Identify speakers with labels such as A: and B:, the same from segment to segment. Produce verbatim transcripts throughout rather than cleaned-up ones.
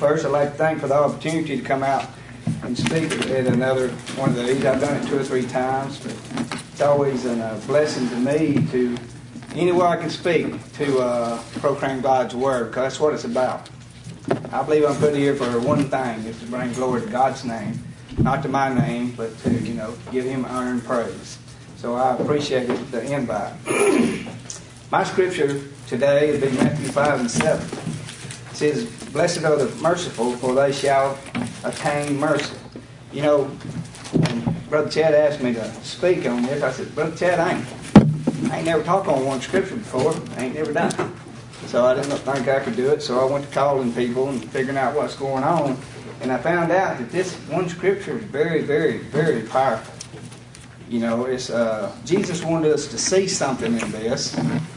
A: First, I'd like to thank for the opportunity to come out and speak at another one of these. I've done it two or three times, but it's always a blessing to me to, anywhere I can speak, to uh, proclaim God's Word, because that's what it's about. I believe I'm put here for one thing, is to bring glory to God's name, not to my name, but to, you know, give Him honor and praise. So I appreciate it, the invite. My scripture today will be Matthew five and seven. It says, "Blessed are the merciful, for they shall attain mercy." You know, when Brother Chad asked me to speak on this, I said, "Brother Chad, I ain't, I ain't never talked on one scripture before. I ain't never done it." So I didn't think I could do it, so I went to calling people and figuring out what's going on. And I found out that this one scripture is very, very, very powerful. You know, it's uh, Jesus wanted us to see something in this,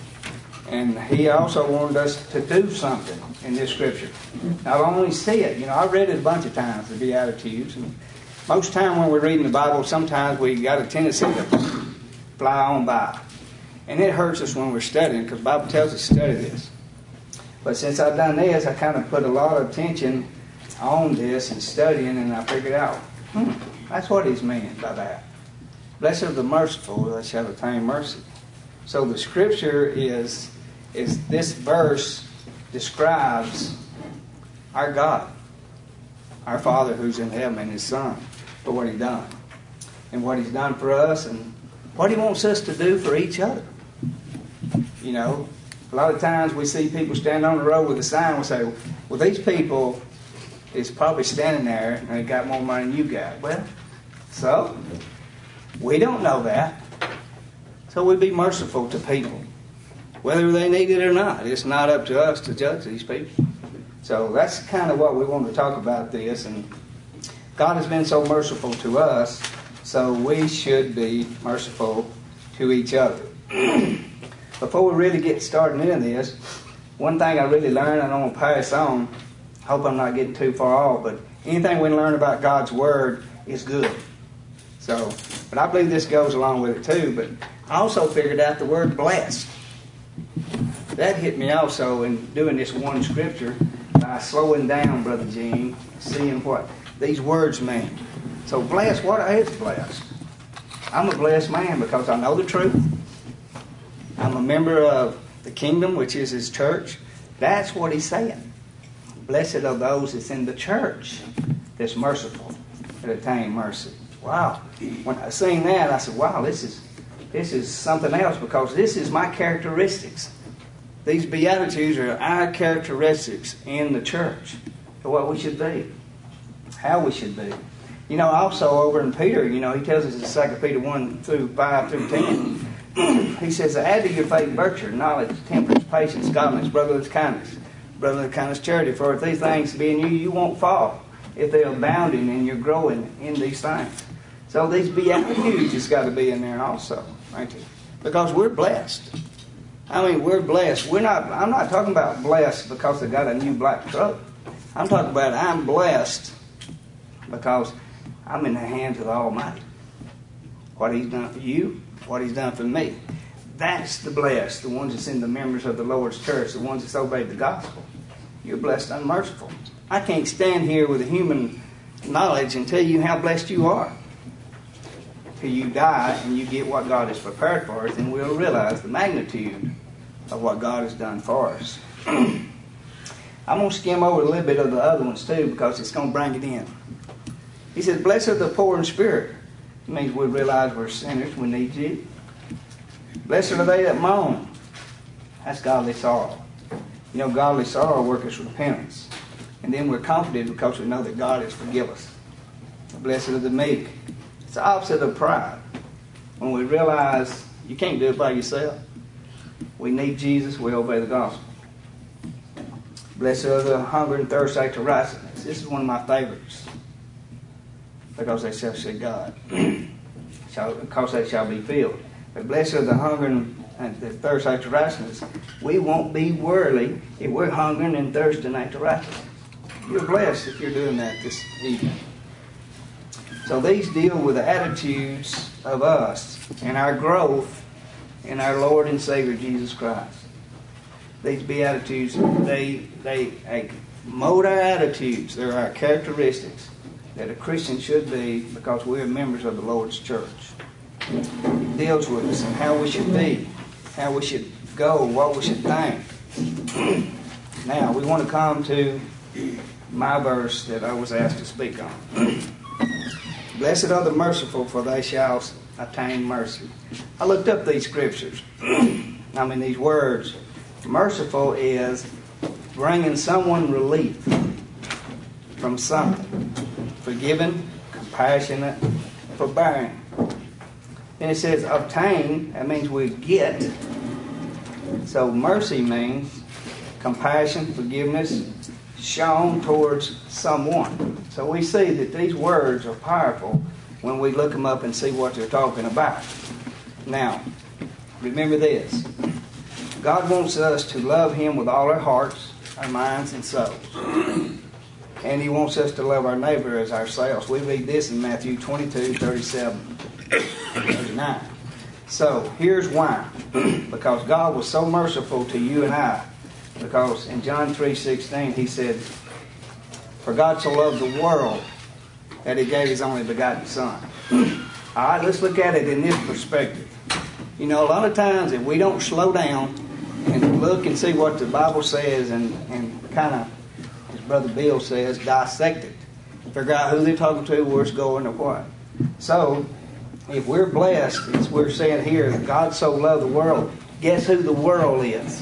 A: and He also wanted us to do something in this scripture. Not only see it, you know, I've read it a bunch of times, the Beatitudes, and most time when we're reading the Bible, sometimes we got a tendency to fly on by. And it hurts us when we're studying, because the Bible tells us to study this. But since I've done this, I kind of put a lot of attention on this and studying, and I figured out, hmm, that's what He's meant by that. Blessed are the merciful, they shall attain mercy. So the scripture is, is this verse describes our God, our Father who's in heaven, and His Son, for what He's done. And what He's done for us, and what He wants us to do for each other. You know, a lot of times we see people stand on the road with a sign, we say, well, these people is probably standing there and they got more money than you got. Well, so we don't know that. So we be merciful to people, whether they need it or not. It's not up to us to judge these people. So that's kind of what we want to talk about this. And God has been so merciful to us, so we should be merciful to each other. Before we really get started in this, one thing I really learned, I don't want to pass on, hope I'm not getting too far off, but anything we learn about God's Word is good. So, but I believe this goes along with it too, but I also figured out the word blessed. That hit me also in doing this one scripture by slowing down, Brother Gene, seeing what these words mean. So blessed, what is blessed? I'm a blessed man because I know the truth. I'm a member of the kingdom, which is His church. That's what He's saying. Blessed are those that's in the church that's merciful, that attain mercy. Wow. When I seen that, I said, wow, this is this is something else, because this is my characteristics. These Beatitudes are our characteristics in the church, for what we should be, how we should be. You know, also over in Peter, you know, he tells us in Second Peter one through five through ten, he says, add to your faith virtue, knowledge, temperance, patience, godliness, brotherly kindness, brotherly kindness, charity. For if these things be in you, you won't fall, if they're abounding and you're growing in these things. So these Beatitudes has got to be in there also, ain't it? Because we're blessed. I mean, we're blessed. We're not. I'm not talking about blessed because they got a new black truck. I'm talking about I'm blessed because I'm in the hands of the Almighty. What He's done for you, what He's done for me. That's the blessed, the ones that's in the members of the Lord's church, the ones that's obeyed the gospel. You're blessed and merciful. I can't stand here with a human knowledge and tell you how blessed you are. Till you die and you get what God has prepared for us, then we'll realize the magnitude of what God has done for us. I'm going to skim over a little bit of the other ones too, because it's going to bring it in. He says, blessed are the poor in spirit. It means we realize we're sinners, we need you. Blessed are they that mourn. That's godly sorrow. You know, godly sorrow worketh repentance. And then we're comforted because we know that God has forgiven us. Blessed are the meek. It's the opposite of pride. When we realize you can't do it by yourself. We need Jesus, we obey the gospel. Blessed are the hunger and thirst after righteousness. This is one of my favorites. Because they shall see God. Because they shall be filled. But blessed are the hunger and the thirst after righteousness. We won't be worldly if we're hungering and thirsting after righteousness. You're blessed if you're doing that this evening. So these deal with the attitudes of us and our growth in our Lord and Savior Jesus Christ. These Beatitudes, they they mold our attitudes. There are characteristics that a Christian should be because we are members of the Lord's church. It deals with us and how we should be, how we should go, what we should think. Now, we want to come to my verse that I was asked to speak on. Blessed are the merciful, for they shall obtain mercy. I looked up these scriptures. I mean, these words. Merciful is bringing someone relief from something. Forgiving, compassionate, forbearing. And it says obtain, that means we get. So mercy means compassion, forgiveness, shown towards someone. So we see that these words are powerful when we look them up and see what they're talking about. Now, remember this. God wants us to love Him with all our hearts, our minds, and souls. And He wants us to love our neighbor as ourselves. We read this in Matthew twenty-two, thirty-seven, thirty-nine. So, here's why. Because God was so merciful to you and I. Because in John three sixteen, He said, for God so loved the world that He gave His only begotten Son. All right, let's look at it in this perspective. You know, a lot of times if we don't slow down and look and see what the Bible says and, and kind of, as Brother Bill says, dissect it, figure out who they're talking to, where it's going, or what. So, if we're blessed, as we're saying here, that God so loved the world, guess who the world is?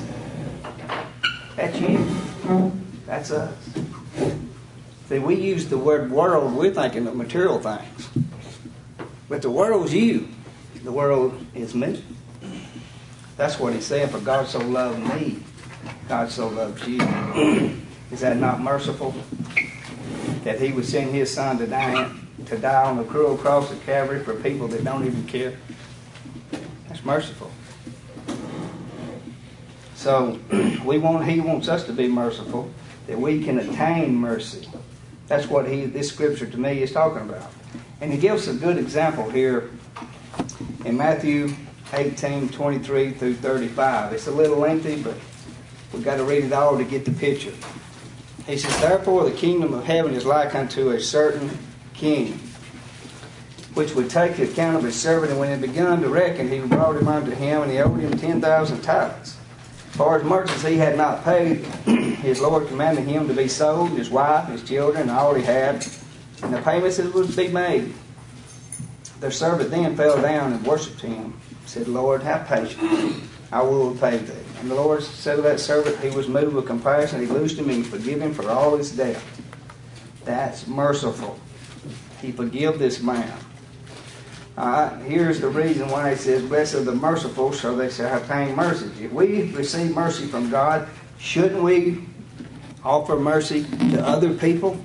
A: That's you. That's us. See, we use the word world, we're thinking of material things. But the world's you. The world is me. That's what He's saying, for God so loved me. God so loves you. Is that not merciful? That He would send His Son to die, to die on the cruel cross of Calvary for people that don't even care? That's merciful. So, we want, He wants us to be merciful, that we can attain mercy. That's what he, this scripture to me is talking about. And He gives a good example here in Matthew eighteen, twenty-three through thirty-five. It's a little lengthy, but we've got to read it all to get the picture. He says, therefore the kingdom of heaven is like unto a certain king, which would take the account of his servant, and when he had begun to reckon, he brought him unto him, and he owed him ten thousand talents. For as much as he had not paid, his Lord commanded him to be sold, his wife, his children, and all he had, and the payments that would be made. The servant then fell down and worshipped him, said, Lord, have patience, I will repay thee. And the Lord said to that servant, he was moved with compassion, he loosed him and forgave him for all his debt. That's merciful. He forgave this man. All right, here's the reason why He says, blessed are the merciful, so they shall obtain mercy. If we receive mercy from God, shouldn't we offer mercy to other people?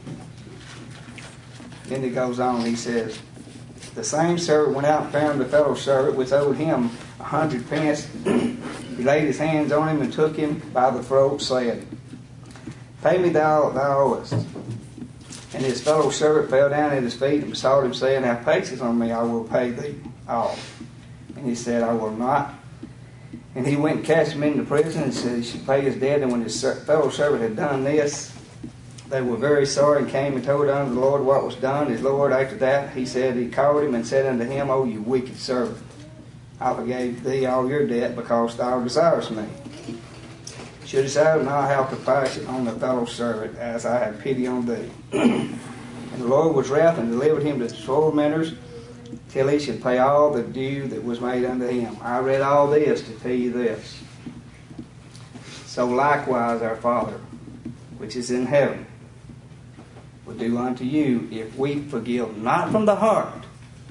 A: Then He goes on, He says, the same servant went out and found the fellow servant which owed him a hundred pence. He laid his hands on him and took him by the throat, saying, pay me thou, thou owest. And his fellow servant fell down at his feet and besought him, saying, have patience on me, I will pay thee all. And he said, I will not. And he went and cast him into prison and said he should pay his debt. And when his fellow servant had done this, they were very sorry and came and told unto the Lord what was done. His Lord after that, he said, he called him and said unto him, O you wicked servant, I forgave thee all your debt because thou desirest me. Shouldst thou not have compassion on the fellow servant, as I have pity on thee? And the Lord was wrath and delivered him to tormentors, till he should pay all the due that was made unto him. I read all this to tell you this. So likewise our Father, which is in heaven, will do unto you if we forgive not from the heart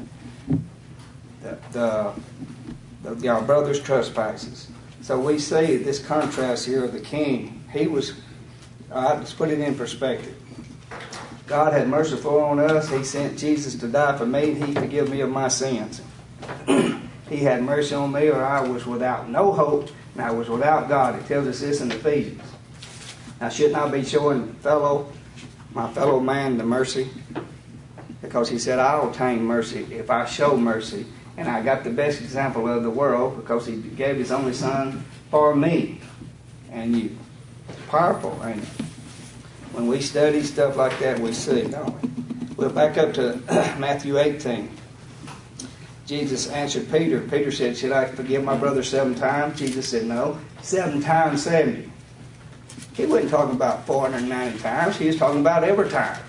A: the, the, the our brother's trespasses. So we see this contrast here of the king. He was, all right, let's put it in perspective. God had merciful on us. He sent Jesus to die for me. He forgave me of my sins. He had mercy on me, or I was without no hope, and I was without God. It tells us this in Ephesians. Now, shouldn't I be showing fellow, my fellow man the mercy? Because He said, I'll obtain mercy if I show mercy. And I got the best example of the world because He gave His only Son for me and you. It's powerful, ain't it? When we study stuff like that, we see, don't we? We'll back up to Matthew eighteen. Jesus answered Peter. Peter said, should I forgive my brother seven times? Jesus said, no, seven times seventy. He wasn't talking about four hundred ninety times. He was talking about every time.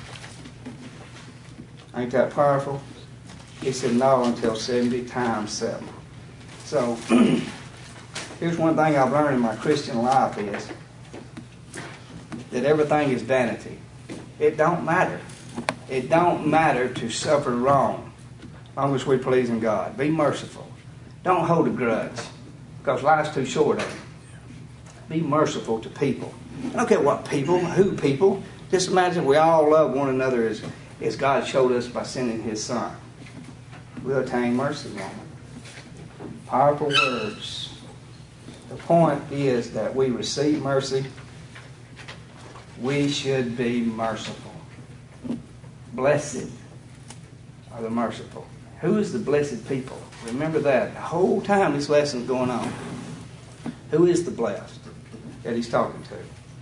A: Ain't that powerful? He said, no, until seventy times seven. So, here's one thing I've learned in my Christian life is that everything is vanity. It don't matter. It don't matter to suffer wrong as long as we're pleasing God. Be merciful. Don't hold a grudge because life's too short. Ain't it? Be merciful to people. I don't care what people, who people. Just imagine we all love one another as, as God showed us by sending His Son. We'll attain mercy, won't we? Powerful words. The point is that we receive mercy. We should be merciful. Blessed are the merciful. Who is the blessed people? Remember that. The whole time this lesson's going on. Who is the blessed that He's talking to?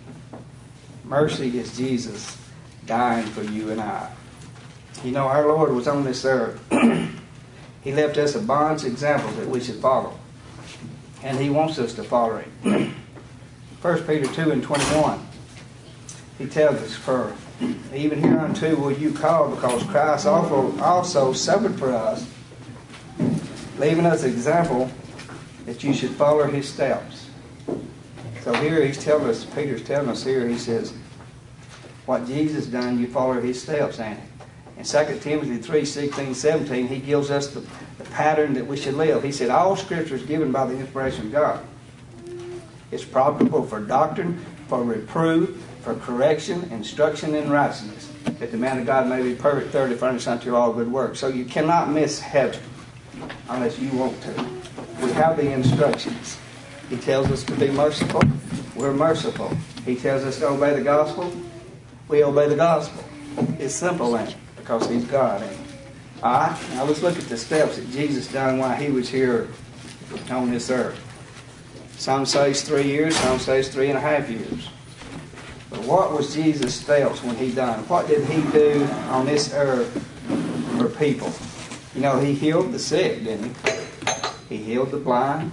A: Mercy is Jesus dying for you and I. You know, our Lord was on this earth. He left us a bond's example that we should follow. And He wants us to follow Him. First Peter two and twenty-one. He tells us, for even hereunto will you call, because Christ also suffered for us, leaving us an example that you should follow His steps. So here he's telling us, Peter's telling us here, he says, what Jesus done, you follow His steps, ain't it? In Second Timothy three, sixteen, seventeen, he gives us the, the pattern that we should live. He said, all Scripture is given by the inspiration of God. It's profitable for doctrine, for reproof, for correction, instruction in righteousness, that the man of God may be perfect, thoroughly furnished unto all good works. So you cannot miss heaven unless you want to. We have the instructions. He tells us to be merciful. We're merciful. He tells us to obey the gospel. We obey the gospel. It's simple, ain't it? Because He's God, ain't it? All right? Now let's look at the steps that Jesus done while He was here on this earth. Some say it's three years, some say it's three and a half years. But what was Jesus' steps when He done? What did He do on this earth for people? You know, He healed the sick, didn't He? He healed the blind.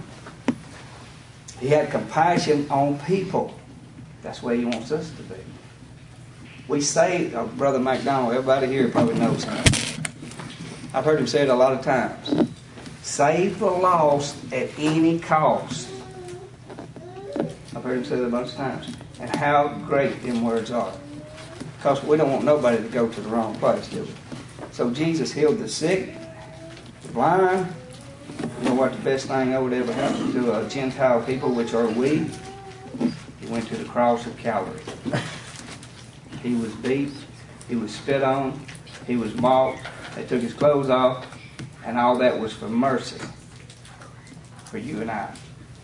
A: He had compassion on people. That's where He wants us to be. We say, oh, Brother McDonald, everybody here probably knows him. I've heard him say it a lot of times. Save the lost at any cost. I've heard him say that a bunch of times. And how great them words are. Because we don't want nobody to go to the wrong place, do we? So Jesus healed the sick, the blind. You know what the best thing that would ever happen to a Gentile people, which are we? He went to the cross of Calvary. He was beat. He was spit on. He was mocked. They took His clothes off. And all that was for mercy. For you and I.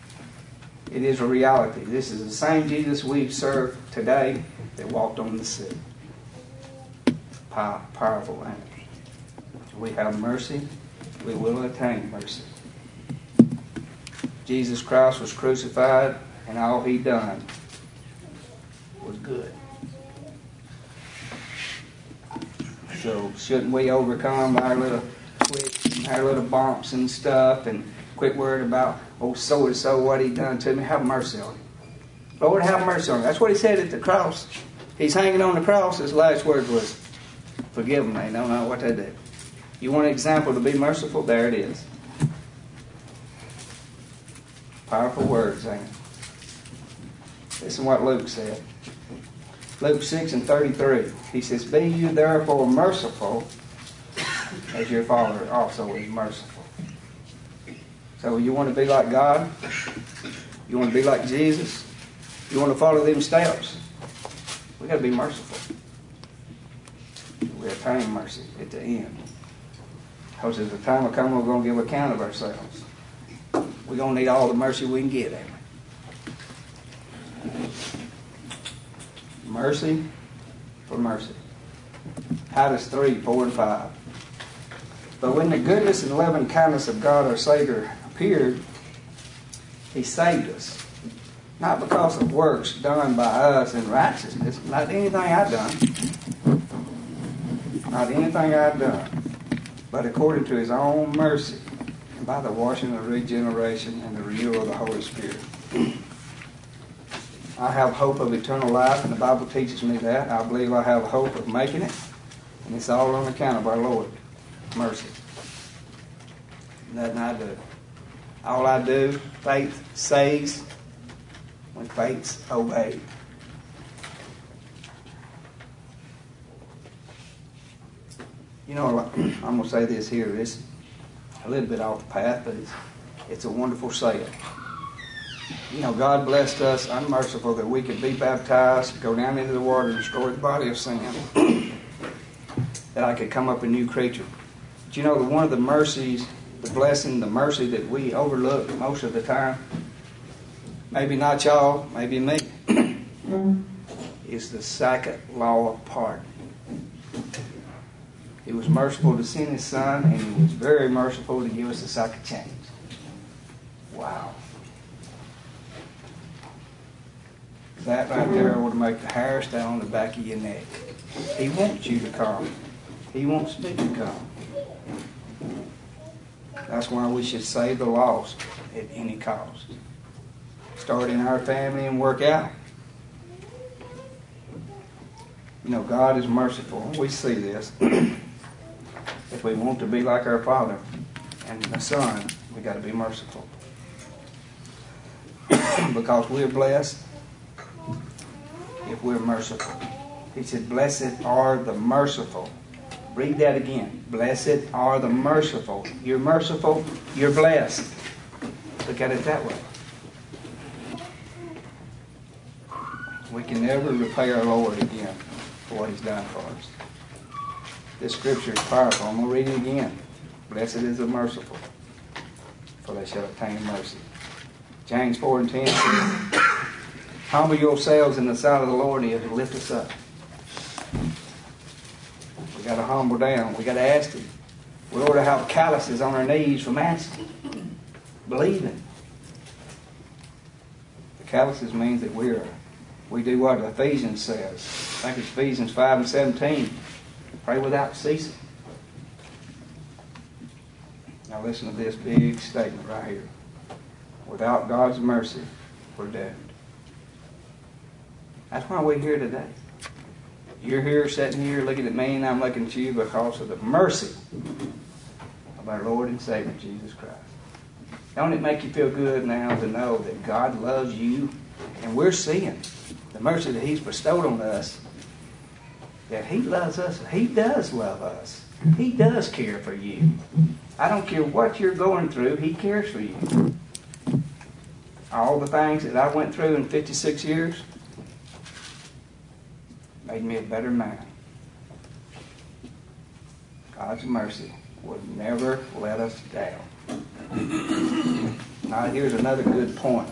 A: It is a reality. This is the same Jesus we serve today that walked on the sea. Pow- powerful, ain't it? We have mercy. We will attain mercy. Jesus Christ was crucified, and all He done was good. So shouldn't we overcome our little quicks and our little bumps and stuff and quit worrying about, oh, so-and-so, what he done to me? Have mercy on him. Lord, have mercy on him. That's what He said at the cross. He's hanging on the cross. His last word was, forgive them. They don't know what they do. You want an example to be merciful? There it is. Powerful words, ain't it? Listen to what Luke said. Luke six and thirty-three. He says, be you therefore merciful, as your Father also is merciful. So you want to be like God? You want to be like Jesus? You want to follow them steps? We got to be merciful. We attain mercy at the end. Because at the time will come, we're going to give account of ourselves. We're going to need all the mercy we can get, ain't we? Mercy for mercy. Titus three, four and five. But when the goodness and loving kindness of God our Savior appeared, He saved us. Not because of works done by us in righteousness, not anything I've done, not anything I've done, but according to his own mercy, and by the washing of regeneration and the renewal of the Holy Spirit. I have hope of eternal life, and the Bible teaches me that. I believe I have hope of making it, and it's all on account of our Lord. Mercy. Nothing I do. All I do, faith saves when faith's obeyed. You know, I'm going to say this here. It's a little bit off the path, but it's, it's a wonderful saying. You know, God blessed us unmerciful that we could be baptized, go down into the water, and destroy the body of sin, that I could come up a new creature. But you know, the, one of the mercies, the blessing, the mercy that we overlook most of the time, maybe not y'all, maybe me, is the second law of pardon. He was merciful to send his son, and he was very merciful to give us a second chance. Wow. That right there ought to make the hair stand on the back of your neck. He wants you to come. He wants me to come. That's why we should save the lost at any cost. Start in our family and work out. You know, God is merciful. We see this. If we want to be like our Father and the Son, we got to be merciful. Because we're blessed if we're merciful. He said, blessed are the merciful. Read that again. Blessed are the merciful. You're merciful, you're blessed. Look at it that way. We can never repay our Lord again for what he's done for us. This scripture is powerful. I'm going to read it again. Blessed is the merciful, for they shall obtain mercy. James four and ten says, humble yourselves in the sight of the Lord, and he'll lift us up. We got to humble down. We got to ask him. We ought to have calluses on our knees from asking, believing. The calluses means that we're we do what Ephesians says. I think it's Ephesians five and seventeen. Pray without ceasing. Now listen to this big statement right here. Without God's mercy, we're doomed. That's why we're here today. You're here, sitting here, looking at me, and I'm looking at you because of the mercy of our Lord and Savior, Jesus Christ. Don't it make you feel good now to know that God loves you, and we're seeing the mercy that he's bestowed on us, that he loves us. He does love us. He does care for you. I don't care what you're going through, he cares for you. All the things that I went through in fifty-six years made me a better man. God's mercy would never let us down. Now here's another good point.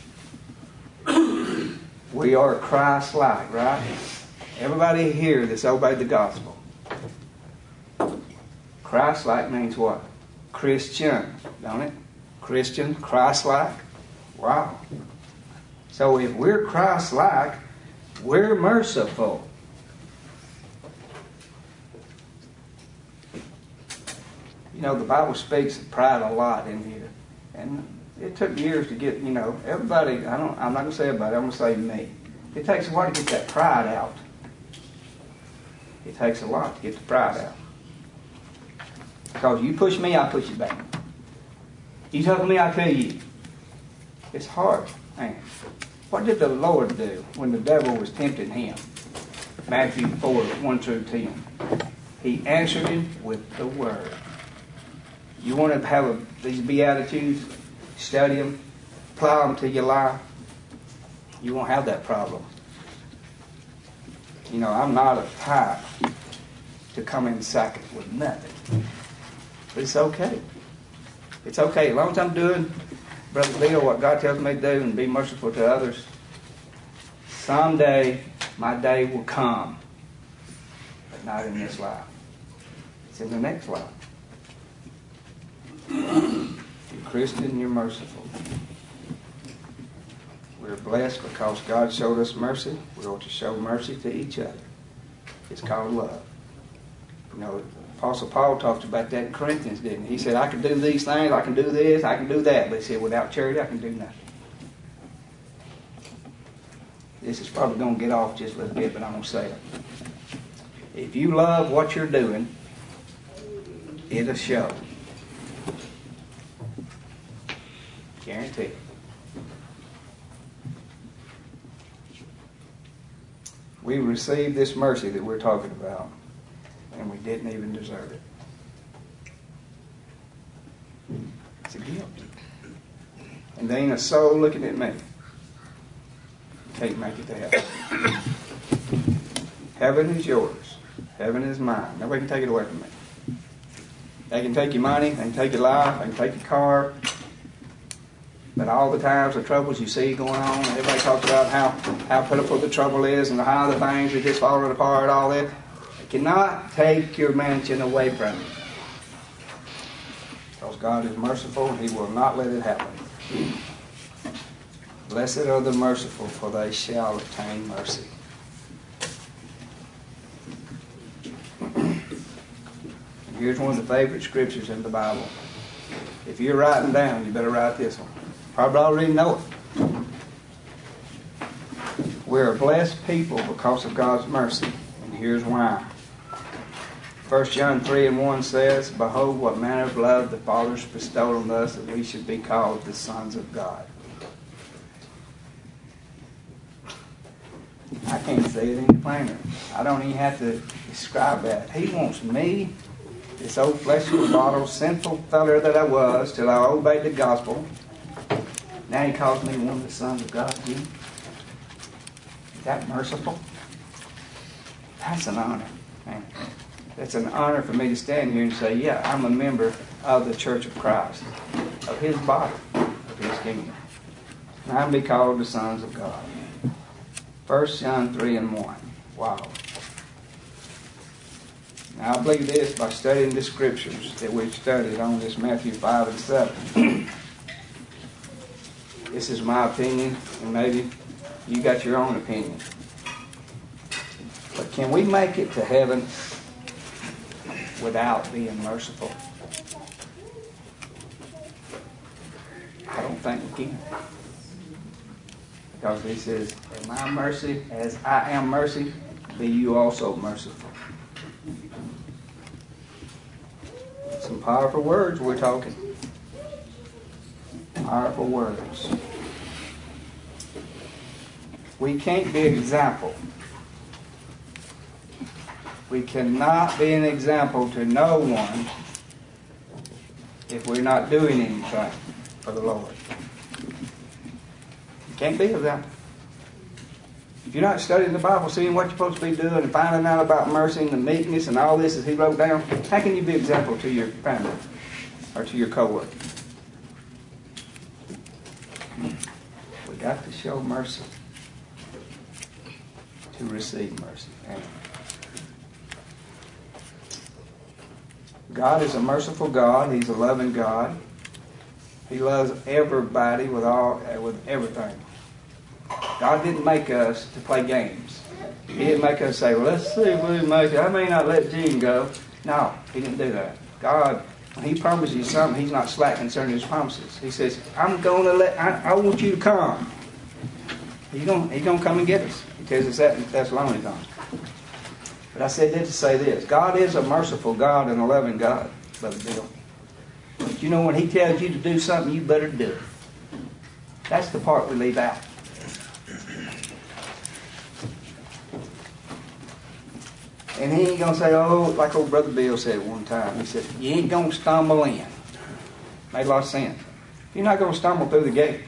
A: We are Christ-like, right? Everybody here that's obeyed the gospel. Christ-like means what? Christian, don't it? Christian, Christ-like. Wow. So if we're Christ-like, we're merciful. You know, the Bible speaks of pride a lot in here. And it took years to get, you know, everybody, I don't, I'm not going to say everybody, I'm going to say me. It takes a while to get that pride out. It takes a lot to get the pride out. Because you push me, I push you back. You talk to me, I tell you. It's hard, man. What did the Lord do when the devil was tempting him? Matthew four, one through ten. He answered him with the word. You want to have a, these Beatitudes, study them, apply them to your life, you won't have that problem. You know, I'm not a type to come in second with nothing. But it's okay. It's okay. As long as I'm doing, Brother Bill, what God tells me to do and be merciful to others, someday my day will come. But not in this life. It's in the next life. You're Christian, you're merciful. We're We're blessed because God showed us mercy. We ought to show mercy to each other. It's called love. You know, Apostle Paul talked about that in Corinthians, didn't he? He said, I can do these things, I can do this, I can do that. But he said, without charity, I can do nothing. This is probably going to get off just a little bit, but I'm going to say it. If you love what you're doing, it'll show. Guarantee it. We received this mercy that we're talking about, and we didn't even deserve it. It's a gift. And there ain't a soul looking at me. Can't make it to heaven. Heaven is yours. Heaven is mine. Nobody can take it away from me. They can take your money, they can take your life, they can take your car. But all the times, the troubles you see going on, everybody talks about how, how pitiful the trouble is and how the things are just falling apart, all that. They cannot take your mansion away from you. Because God is merciful and He will not let it happen. Blessed are the merciful, for they shall obtain mercy. And here's one of the favorite scriptures in the Bible. If you're writing down, you better write this one. Probably already know it. We're a blessed people because of God's mercy. And here's why. First John three and one says, Behold, what manner of love the Father has bestowed on us, that we should be called the sons of God. I can't say it any plainer. I don't even have to describe that. He wants me, this old fleshly, bottle, sinful feller that I was, till I obeyed the gospel. Now He calls me one of the sons of God again. Is that merciful? That's an honor, man. It's an honor for me to stand here and say, yeah, I'm a member of the Church of Christ, of His body, of His kingdom. And I'm to be called the sons of God. First John three and one. Wow. Now I believe this by studying the scriptures that we've studied on this Matthew five and seven. This is my opinion, and maybe you got your own opinion. But can we make it to heaven without being merciful? I don't think we can. Because He says, in my mercy, as I am mercy, be you also merciful. Some powerful words we're talking. Powerful words. We can't be an example. We cannot be an example to no one if we're not doing anything for the Lord. You can't be an example. If you're not studying the Bible, seeing what you're supposed to be doing, and finding out about mercy and the meekness and all this as He wrote down, how can you be an example to your family or to your co-worker? We got to show mercy to receive mercy. Amen. God is a merciful God. He's a loving God. He loves everybody with all, with everything. God didn't make us to play games. He didn't make us say, well, let's see if we make it. I may not let Gene go. No, He didn't do that. God, when He promises you something, He's not slack concerning His promises. He says, I'm going to let, I, I want you to come. He's going he's going to come and get us. He tells us that in Thessalonians. But I said that to say this. God is a merciful God and a loving God, Brother Bill. But you know, when He tells you to do something, you better do it. That's the part we leave out. And He ain't going to say, oh, like old Brother Bill said one time. He said, you ain't going to stumble in. Made a lot of sense. You're not going to stumble through the gate.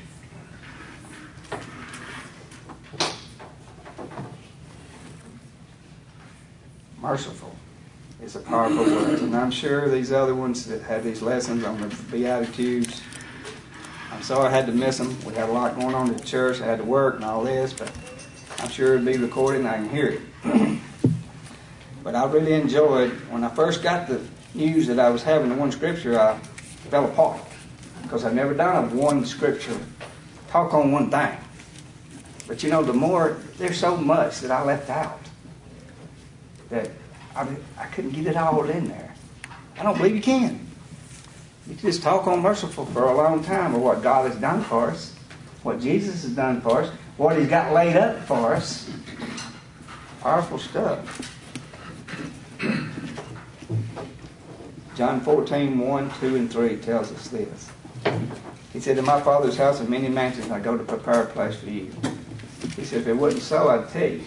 A: Merciful is a powerful word. And I'm sure these other ones that had these lessons on the Beatitudes, I'm sorry I had to miss them. We had a lot going on at the church. I had to work and all this, but I'm sure it'll be recorded and I can hear it. But I really enjoyed, when I first got the news that I was having the one scripture, I fell apart. Because I've never done a one scripture talk on one thing. But you know, the more, there's so much that I left out that I, I couldn't get it all in there. I don't believe you can. You can just talk on merciful for a long time of what God has done for us, what Jesus has done for us, what He's got laid up for us. Powerful stuff. John fourteen, one, two, and three tells us this. He said, in my Father's house are many mansions, I go to prepare a place for you. He said, if it wasn't so, I'd tell you.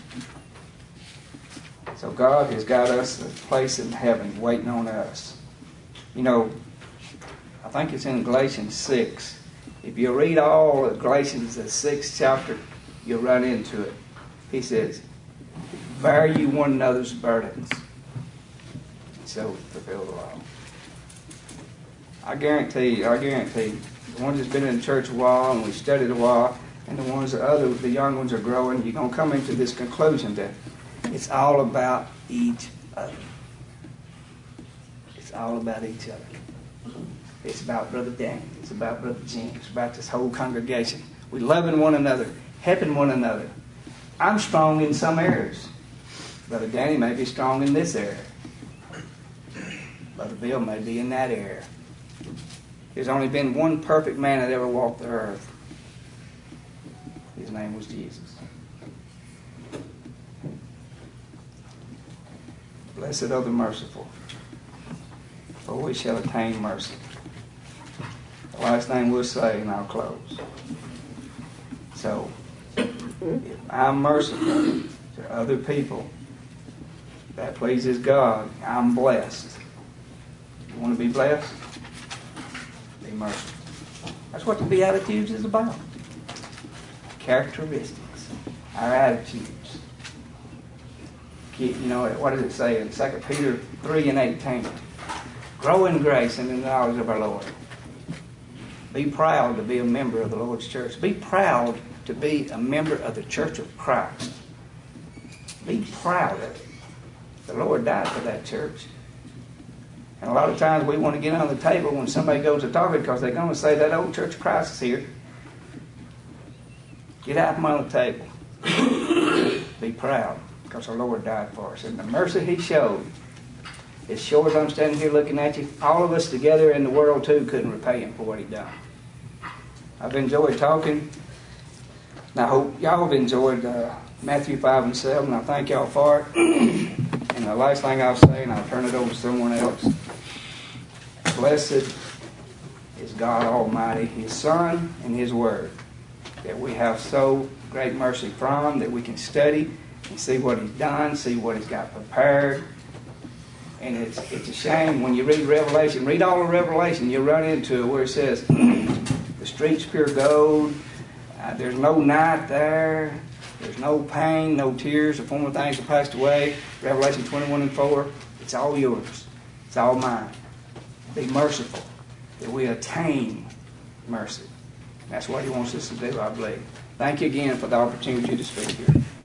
A: So God has got us a place in heaven waiting on us. You know, I think it's in Galatians six. If you read all of Galatians, the sixth chapter, you'll run into it. He says, bear you one another's burdens, so fulfill the law. I guarantee you, I guarantee you, the ones that's been in the church a while and we studied a while, and the ones that other, the young ones are growing, you're going to come into this conclusion that it's all about each other. It's all about each other. It's about Brother Danny. It's about Brother Jim. It's about this whole congregation. We loving one another, helping one another. I'm strong in some areas. Brother Danny may be strong in this area. Brother Bill may be in that area. There's only been one perfect man that ever walked the earth. His name was Jesus. Blessed are the merciful, for we shall attain mercy. The last thing we'll say, and I'll close. So, if I'm merciful to other people, that pleases God, I'm blessed. You want to be blessed? Be merciful. That's what the Beatitudes is about. Characteristics, our attitudes. You know, what does it say in Second Peter three and eighteen? Grow in grace and in the knowledge of our Lord. Be proud to be a member of the Lord's church. Be proud to be a member of the Church of Christ. Be proud of it. The Lord died for that church. And a lot of times we want to get on the table when somebody goes to talk because they're going to say that old Church of Christ is here. Get out from on the table. Be proud because our Lord died for us. And the mercy He showed, as sure as I'm standing here looking at you, all of us together in the world too couldn't repay Him for what He done. I've enjoyed talking. And I hope y'all have enjoyed uh, Matthew five and seven. I thank y'all for it. And the last thing I'll say, and I'll turn it over to someone else. Blessed is God Almighty, His Son, and His Word, that we have so great mercy from, that we can study and see what He's done, see what He's got prepared. And it's it's a shame when you read Revelation, read all of Revelation, you'll run into it where it says, the street's pure gold, uh, there's no night there, there's no pain, no tears, the former things have passed away. Revelation twenty-one and four, it's all yours. It's all mine. Be merciful, that we attain mercy. That's what He wants us to do, I believe. Thank you again for the opportunity to speak here.